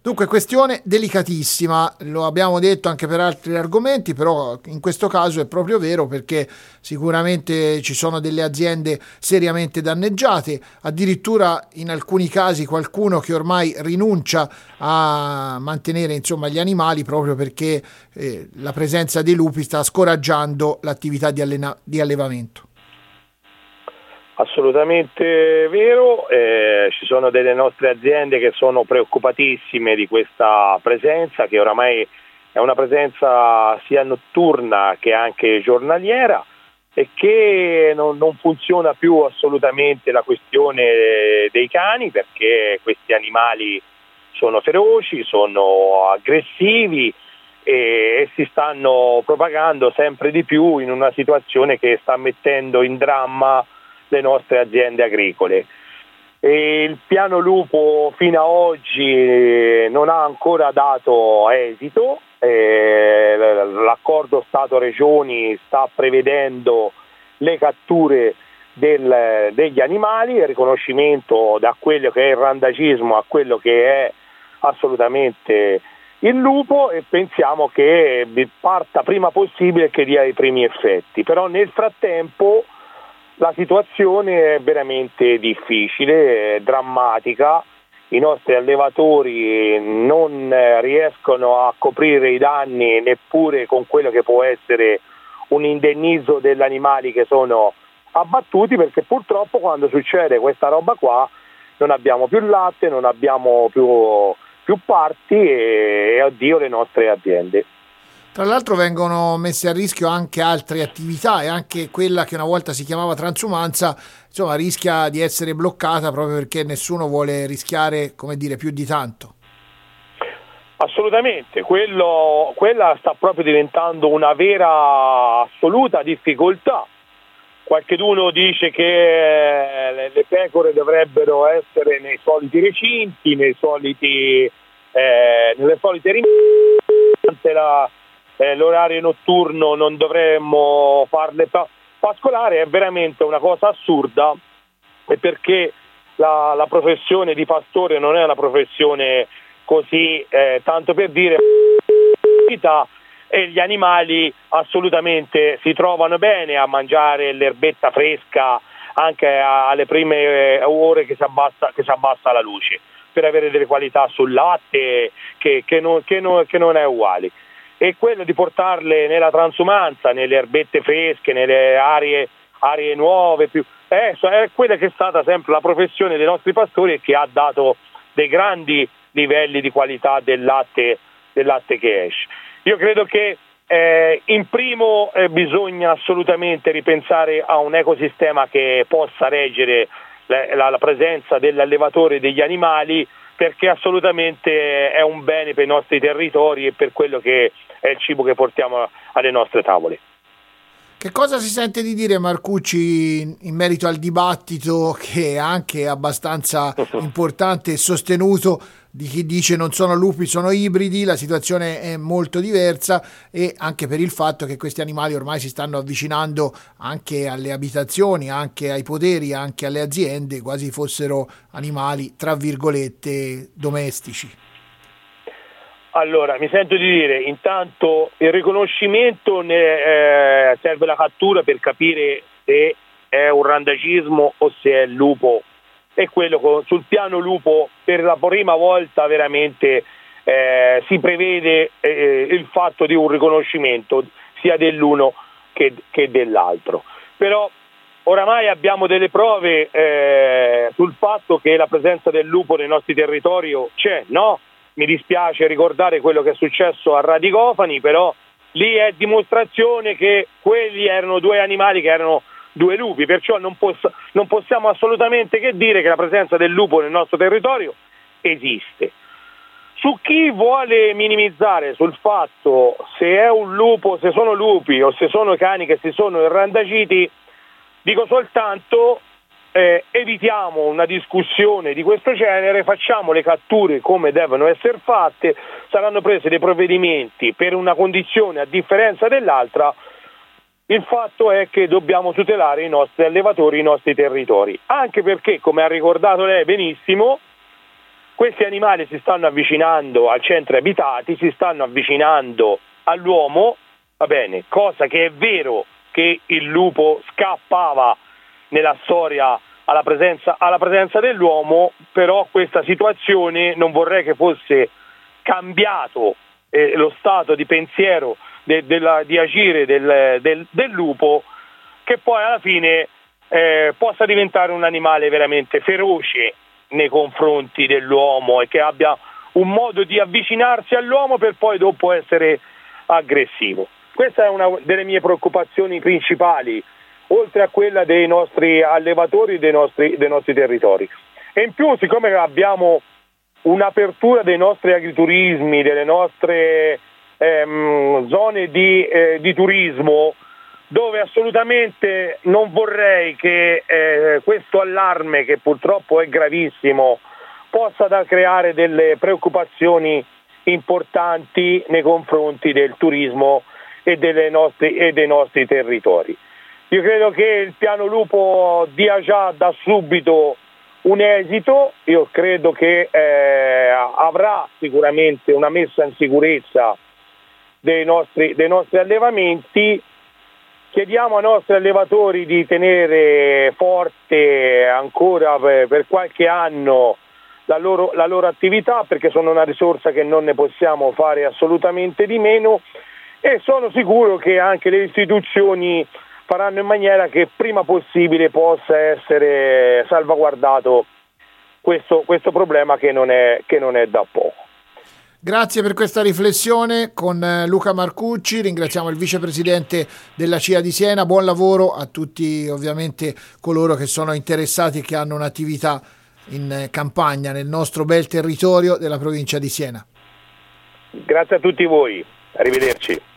Dunque, questione delicatissima, lo abbiamo detto anche per altri argomenti, però in questo caso è proprio vero perché sicuramente ci sono delle aziende seriamente danneggiate, addirittura in alcuni casi qualcuno che ormai rinuncia a mantenere insomma gli animali proprio perché la presenza dei lupi sta scoraggiando l'attività di allevamento. Assolutamente vero, ci sono delle nostre aziende che sono preoccupatissime di questa presenza, che oramai è una presenza sia notturna che anche giornaliera e che non funziona più assolutamente la questione dei cani, perché questi animali sono feroci, sono aggressivi e si stanno propagando sempre di più in una situazione che sta mettendo in dramma le nostre aziende agricole. E il piano lupo fino ad oggi non ha ancora dato esito, l'accordo Stato-Regioni sta prevedendo le catture degli animali, il riconoscimento da quello che è il randagismo a quello che è assolutamente il lupo, e pensiamo che parta prima possibile e che dia i primi effetti. Però nel frattempo la situazione è veramente difficile, è drammatica, i nostri allevatori non riescono a coprire i danni neppure con quello che può essere un indennizzo degli animali che sono abbattuti, perché purtroppo quando succede questa roba qua non abbiamo più latte, non abbiamo più parti e addio le nostre aziende. Tra l'altro vengono messe a rischio anche altre attività e anche quella che una volta si chiamava transumanza, insomma, rischia di essere bloccata proprio perché nessuno vuole rischiare, come dire, più di tanto. Assolutamente, quella sta proprio diventando una vera assoluta difficoltà. Qualcheduno dice che le pecore dovrebbero essere nei soliti recinti, nelle solite rimesse, l'orario notturno non dovremmo farle pascolare, è veramente una cosa assurda, perché la professione di pastore non è una professione così, tanto per dire, e gli animali assolutamente si trovano bene a mangiare l'erbetta fresca anche alle prime ore che si abbassa la luce, per avere delle qualità sul latte che non è uguale. E quello di portarle nella transumanza, nelle erbette fresche, nelle aree nuove, è quella che è stata sempre la professione dei nostri pastori e che ha dato dei grandi livelli di qualità del latte che esce. Io credo che in primo bisogna assolutamente ripensare a un ecosistema che possa reggere la presenza dell'allevatore e degli animali, perché assolutamente è un bene per i nostri territori e per quello che è il cibo che portiamo alle nostre tavole. Che cosa si sente di dire, Marcucci, in merito al dibattito che è anche abbastanza importante e sostenuto di chi dice non sono lupi, sono ibridi? La situazione è molto diversa, e anche per il fatto che questi animali ormai si stanno avvicinando anche alle abitazioni, anche ai poderi, anche alle aziende, quasi fossero animali, tra virgolette, domestici. Allora, mi sento di dire, intanto il riconoscimento serve la cattura per capire se è un randagismo o se è lupo, e quello sul piano lupo per la prima volta veramente si prevede il fatto di un riconoscimento sia dell'uno che dell'altro. Però oramai abbiamo delle prove sul fatto che la presenza del lupo nel nostro territorio c'è, no? Mi dispiace ricordare quello che è successo a Radicofani, però lì è dimostrazione che quelli erano due animali che erano due lupi, perciò non possiamo assolutamente che dire che la presenza del lupo nel nostro territorio esiste. Su chi vuole minimizzare sul fatto se è un lupo, se sono lupi o se sono cani che si sono irrandagiti, dico soltanto evitiamo una discussione di questo genere, facciamo le catture come devono essere fatte, saranno presi dei provvedimenti per una condizione a differenza dell'altra. Il fatto è che dobbiamo tutelare i nostri allevatori, i nostri territori, anche perché, come ha ricordato lei benissimo, questi animali si stanno avvicinando al centro abitati, si stanno avvicinando all'uomo, va bene, cosa che è vero che il lupo scappava nella storia alla presenza dell'uomo, però questa situazione non vorrei che fosse cambiato lo stato di pensiero di agire del lupo, che poi alla fine possa diventare un animale veramente feroce nei confronti dell'uomo e che abbia un modo di avvicinarsi all'uomo per poi dopo essere aggressivo. Questa è una delle mie preoccupazioni principali, oltre a quella dei nostri allevatori, dei nostri territori. E in più, siccome abbiamo un'apertura dei nostri agriturismi, delle nostre zone di turismo, dove assolutamente non vorrei che questo allarme, che purtroppo è gravissimo, possa creare delle preoccupazioni importanti nei confronti del turismo e dei nostri territori. Io credo che il piano lupo dia già da subito un esito, io credo che avrà sicuramente una messa in sicurezza dei nostri allevamenti. Chiediamo ai nostri allevatori di tenere forte ancora per qualche anno la loro attività, perché sono una risorsa che non ne possiamo fare assolutamente di meno, e sono sicuro che anche le istituzioni faranno in maniera che prima possibile possa essere salvaguardato questo problema che non è da poco. Grazie per questa riflessione con Luca Marcucci, ringraziamo il vicepresidente della CIA di Siena, buon lavoro a tutti ovviamente coloro che sono interessati e che hanno un'attività in campagna nel nostro bel territorio della provincia di Siena. Grazie a tutti voi, arrivederci.